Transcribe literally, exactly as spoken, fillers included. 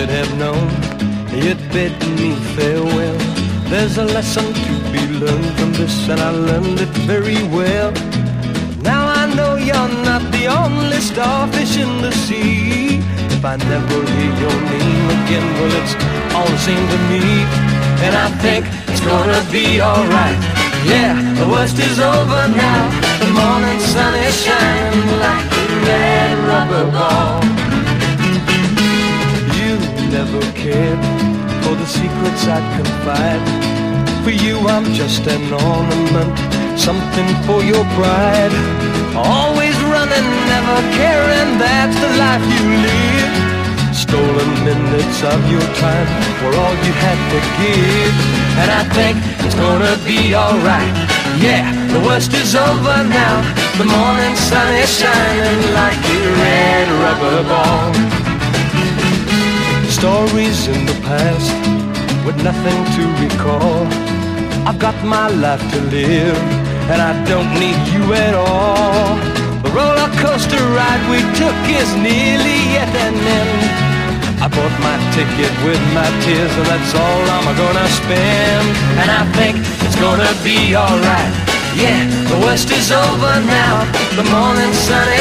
should have known you'd bid me farewell. There's a lesson to be learned from this, and I learned it very well. Now I know you're not the only starfish in the sea. If I never hear your name again, well, it's all the same to me. And I think it's gonna be alright. Yeah, the worst is over now. The morning sun is shining like a red rubber ball. You never cared for the secrets I'd confide. For you I'm just an ornament, something for your pride. Always running, never caring, that's the life you live. Stolen minutes of your time were all you had to give. And I think it's gonna be alright. Yeah, the worst is over now. The morning sun is shining like a red rubber ball. Stories in the past with nothing to recall. I've got my life to live, and I don't need you at all. The roller coaster ride we took is nearly at an end. I bought my ticket with my tears, and that's all I'm gonna spend. And I think it's gonna be alright. Yeah, the worst is over now. The morning sun is